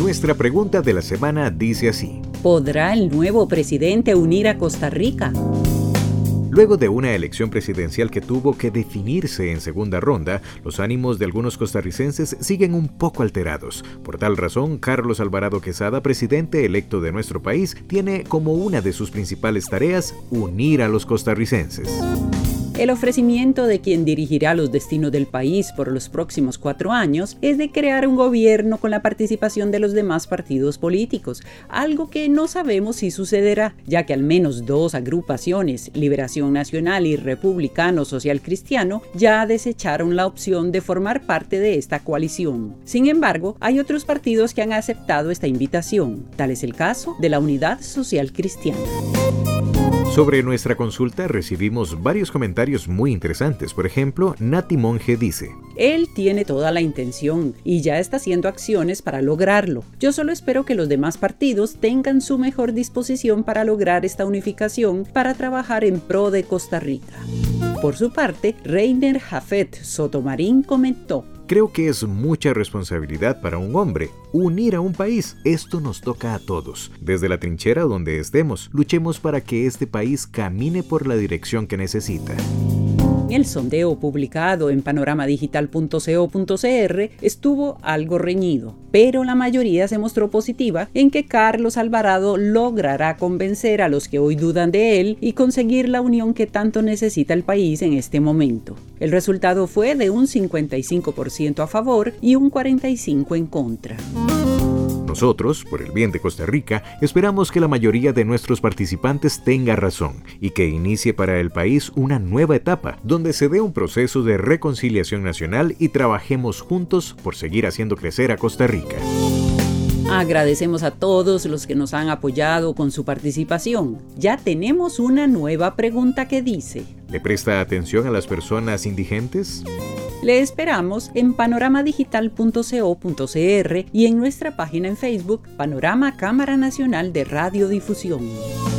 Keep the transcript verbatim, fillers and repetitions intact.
Nuestra pregunta de la semana dice así: ¿podrá el nuevo presidente unir a Costa Rica? Luego de una elección presidencial que tuvo que definirse en segunda ronda, los ánimos de algunos costarricenses siguen un poco alterados. Por tal razón, Carlos Alvarado Quesada, presidente electo de nuestro país, tiene como una de sus principales tareas unir a los costarricenses. El ofrecimiento de quien dirigirá los destinos del país por los próximos cuatro años es de crear un gobierno con la participación de los demás partidos políticos, algo que no sabemos si sucederá, ya que al menos dos agrupaciones, Liberación Nacional y Republicano Social Cristiano, ya desecharon la opción de formar parte de esta coalición. Sin embargo, hay otros partidos que han aceptado esta invitación. Tal es el caso de la Unidad Social Cristiana. Sobre nuestra consulta recibimos varios comentarios muy interesantes. Por ejemplo, Nati Monge dice: él tiene toda la intención y ya está haciendo acciones para lograrlo. Yo solo espero que los demás partidos tengan su mejor disposición para lograr esta unificación para trabajar en pro de Costa Rica. Por su parte, Reiner Jafet Sotomarín comentó: creo que es mucha responsabilidad para un hombre unir a un país. Esto nos toca a todos. Desde la trinchera donde estemos, luchemos para que este país camine por la dirección que necesita. El sondeo publicado en panorama digital punto co punto cr estuvo algo reñido, pero la mayoría se mostró positiva en que Carlos Alvarado logrará convencer a los que hoy dudan de él y conseguir la unión que tanto necesita el país en este momento. El resultado fue de un cincuenta y cinco por ciento a favor y un cuarenta y cinco por ciento en contra. Nosotros, por el bien de Costa Rica, esperamos que la mayoría de nuestros participantes tenga razón y que inicie para el país una nueva etapa, donde se dé un proceso de reconciliación nacional y trabajemos juntos por seguir haciendo crecer a Costa Rica. Agradecemos a todos los que nos han apoyado con su participación. Ya tenemos una nueva pregunta que dice: ¿le presta atención a las personas indigentes? Le esperamos en panorama digital punto co punto cr y en nuestra página en Facebook, Panorama Cámara Nacional de Radiodifusión.